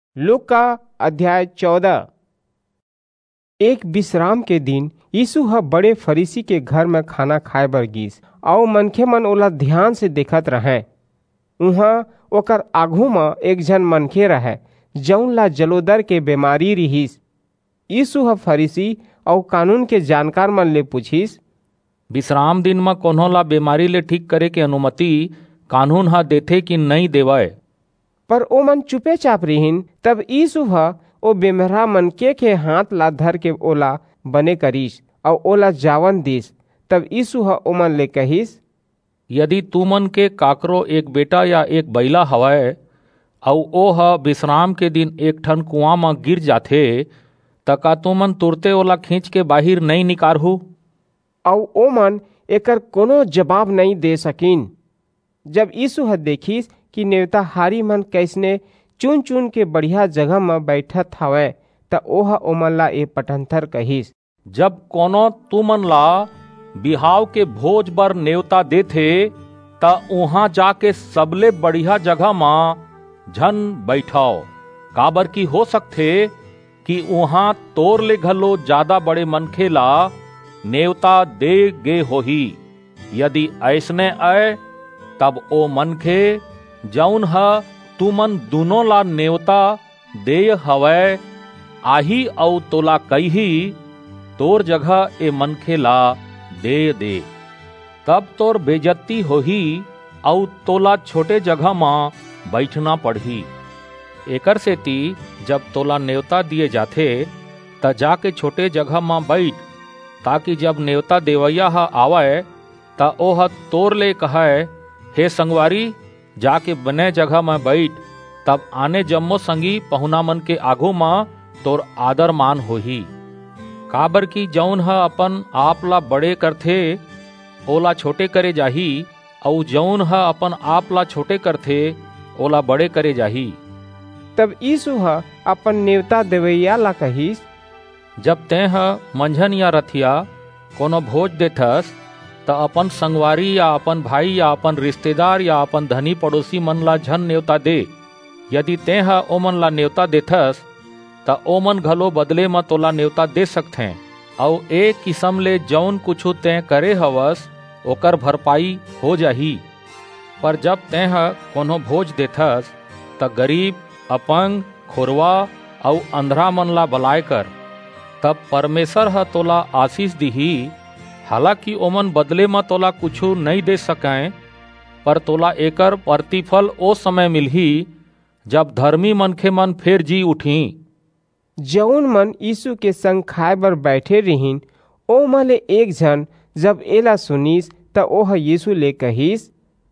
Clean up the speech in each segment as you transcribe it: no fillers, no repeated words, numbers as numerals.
लूका अध्याय 14। एक विश्राम के दिन यीशु ह बड़े फरीसी के घर में खाना खाए बर गिस और मनखे मन ओला ध्यान से देखत रहे। उहाँ ओकर आघू में एक जन मनखे रहे जौन ला जलोदर के बीमारी रिहिस। यीशु ह फरीसी और कानून के जानकार मन ले पूछिस, विश्राम दिन में कोनो ला बीमारी ले ठीक करे के अनुमति कानून ह देथे कि नहीं देवय? पर ओ मन चुपे चाप रहिन। तब यीशु ह ओ बेमरा मनके के हाथ ला धर के ओला बने करीस और ओला जावन दिस। तब यीशु ह ओमन ले कहिस, यदि तुमन के काकरो एक बेटा या एक बैला हवय और ओ ह विश्राम के दिन एक ठन कुआं में गिर जाथे त का तुमन तुरते ओला खींच के बाहिर नहीं निकारहु? और ओमन एकर कोनो जवाब नहीं दे सकिन। जब यीशु ह देखिस कि नेवताहारी मन कैसने चुन चुन के बढ़िया जगह में बैठत हवय त ओह ओमन ला ए पठंथर कहिस, जब कोनो तुमन ला बिहाव के भोज बर नेवता देथे त उहाँ जाके सबले बढ़िया जगह में झन बैठाओ, काबर की हो सकथे कि उहाँ तोर ले घलो ज्यादा बड़े मनखे ला नेवता दे गे होही। यदि ऐसने आए तब ओ मनखे जौन ह तुमन दोनों ला नेवता दे हवय आही औ तोला कही तोर जगह ए मनखे ला दे तब तोर बेजत्ती होही औ तोला छोटे जगह में बैठना पड़ही। एकर सेती जब तोला नेवता दिए जाथे त जाके छोटे जगह में बैठ, ताकि जब नेवता देवैया ह आवय त ओह तोर ले कहय, हे संगवारी जाके बने जगह में बैठ। तब आने जम्मो संगी पहुना मन के आगू में तोर आदर मान होही। काबर की जौन ह अपन आप ला बड़े करथे ओला छोटे करे जाही और जौन ह अपन आप ला छोटे करथे ओला बड़े करे जाही। तब यीशु ह अपन नेवता देवैया ला कहिस, जब तेह मंझन या रथिया कोनो भोज देथस त अपन संगवारी या अपन भाई या अपन रिश्तेदार या अपन धनी पड़ोसी मन ला झन नेवता दे। यदि तेह ओमन ला नेवता देथस त ओमन घलो बदले में तोला नेवता दे सकथे और एक किस्म ले जौन कुछु तें करे हवस ओकर भरपाई हो जाही। पर जब तेह कोनो भोज देथस त गरीब, अपंग, खोरवा और अंधरा मन ला बलाय कर, तब परमेश्वर ह तोला आशीष दिही। हालांकि ओमन बदले में तोला कुछु नहीं दे सकें, पर तोला एकर प्रतिफल ओ समय मिलही जब धर्मी मनखे मन फिर जी उठी। जौन मन यीशु के संग खाए बर बैठे रहिन ओ मले एक जन जब एला सुनिस त ओह यीशु ले कहिस,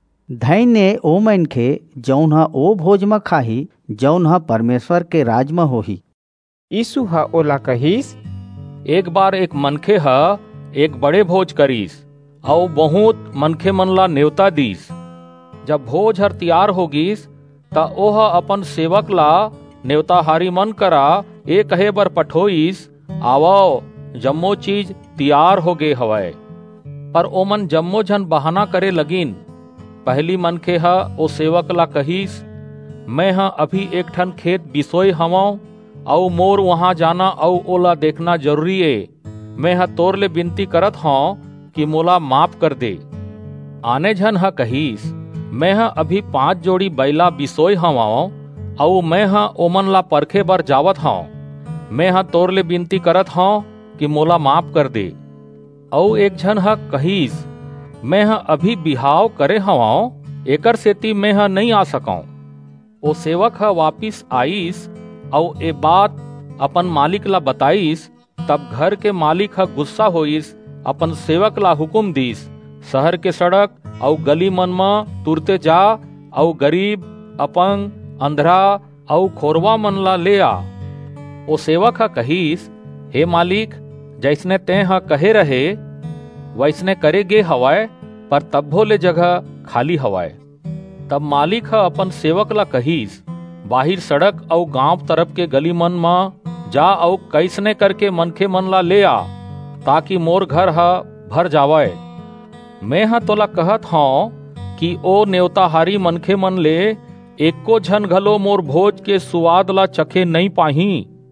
धन्य ओ मनखे जौन ह ओ भोज में खाही जौन ह परमेश्वर के राज में होही। यीशु ह ओला कहिस, एक बार एक मनखे ह एक बड़े भोज करीस और बहुत मनखे मन ला नेवता दीस। जब भोज हर तैयार होगिस त ओह अपन सेवक ला नेवताहारी मन करा ए कहे बर पठोइस, आवो जम्मो चीज तैयार हो गे हवय। पर ओमन जम्मो झन बहाना करे लगिन। पहली मनखे ह ओ सेवक ला कहिस, मैं ह अभी एक ठन खेत बिसोय हवं और मोर वहां जाना और ओला देखना जरूरी है। मैं ह तोर ले विनती करत हूँ कि मोला माफ कर दे। आने झन ह कहिस, मैं ह अभी 5 जोड़ी बैला बिसोय हवं और मैं ह ओमन ला परखे बर जावत हूँ। मैं ह तोर ले विनती करत हूँ कि मोला माफ कर दे। और एक झन ह कहिस, मैं ह अभी बिहाव करे हवं, एकर सेती मैं ह नहीं आ सकूं। ओ सेवक ह वापिस आईस और ए बात अपन मालिक ला बताईस। तब घर के मालिक ह गुस्सा होइस, अपन सेवक ला हुकुम दीस, शहर के सड़क और गली मन में तुरते जा और गरीब, अपंग, अंधरा और खोरवा मन ला ले आ। ओ सेवक ह कहिस, हे मालिक, जैसने तें ह कहे रहे वैसने करे गे हवाय, पर तब्बो ले जगह खाली हवाय। तब मालिक ह अपन सेवक ला कहिस, बाहिर सड़क और गांव तरफ के गली मन में जा और कैसने करके मनखे मन ला ले आ, ताकि मोर घर ह भर जावय। मैं ह तोला कहत हूँ कि ओ नेवताहारी मनखे मन ले एको झन घलो मोर भोज के सुवाद ला चखे नहीं पाही।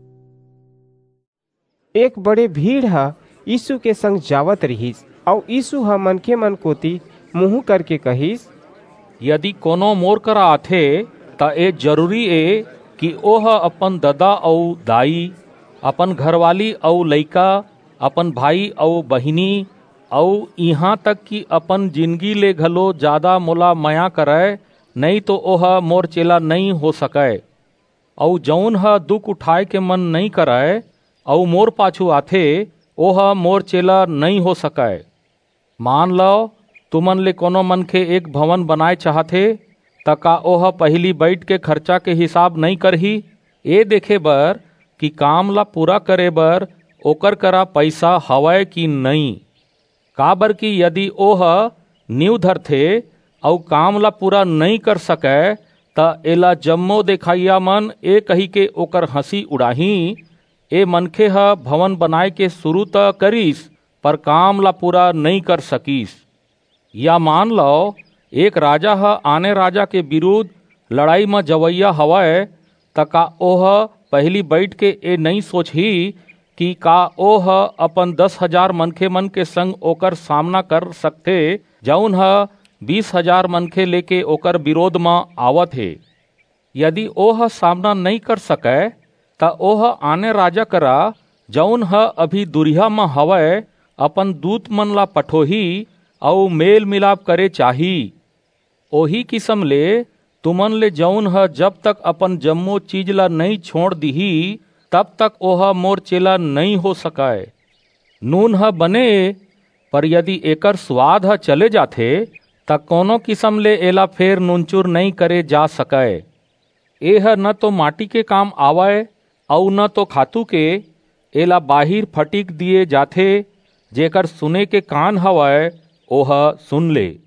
एक बड़े भीड़ ह यीशु के संग जावत रहीस और यीशु ह मनखे मन कोती मुँह करके कहिस, यदि कोनो मोर करा आथे त ए जरूरी ए कि ओह अपन ददा और दाई, अपन घरवाली और लइका, अपन भाई और बहिनी और यहाँ तक कि अपन जिंदगी ले घलो ज्यादा मोला माया करे, नहीं तो ओह मोर चेला नहीं हो सके। और जौन ह दुख उठाए के मन नहीं करे और मोर पाछू आथे, ओह मोर चेला नहीं हो सके। मान लो तुमन ले कोनो मनखे एक भवन बनाए चाहथे त का ओह पहली बैठ के खर्चा के हिसाब नहीं करही, ए देखे बर कि काम ला पूरा करे बर ओकर करा पैसा हवय कि नहीं। काबर कि यदि ओह नींव धरथे और काम ला पूरा नहीं कर सके त एला जम्मो देखाइया मन ए कही के ओकर हंसी उड़ाही, ए मनखे ह भवन बनाए के शुरू त करिस पर काम ला पूरा नहीं कर सकीस। या मान लो एक राजा ह आने राजा के विरुद्ध लड़ाई में जवैया हवय त का ओह पहली बैठ के ए नहीं सोचही कि का ओह अपन 10,000 मनखे मन के संग ओकर सामना कर सकथे, जौन ह 20,000 मनखे लेके ओकर विरोध में आवत हे। यदि ओह सामना नहीं कर सके त ओह आने राजा करा जौन ह अभी दुरिहा में हवय अपन दूत मन ला पठोही और मेल मिलाप करे चाही। ओही किसम ले तुमन ले जौन ह जब तक अपन जम्मो चीज ला नहीं छोड़ दीही तब तक ओह मोर चेला नहीं हो सकाए। नून ह बने पर यदि एकर स्वाद ह चले जाथे त कोनो किसम ले एला फेर नूनचूर नहीं करे जा सके। एह न तो माटी के काम आवय और न तो खातू के, एला बाहिर फटीक दिए जाथे। जेकर सुने के कान हवय ओह सुन ले।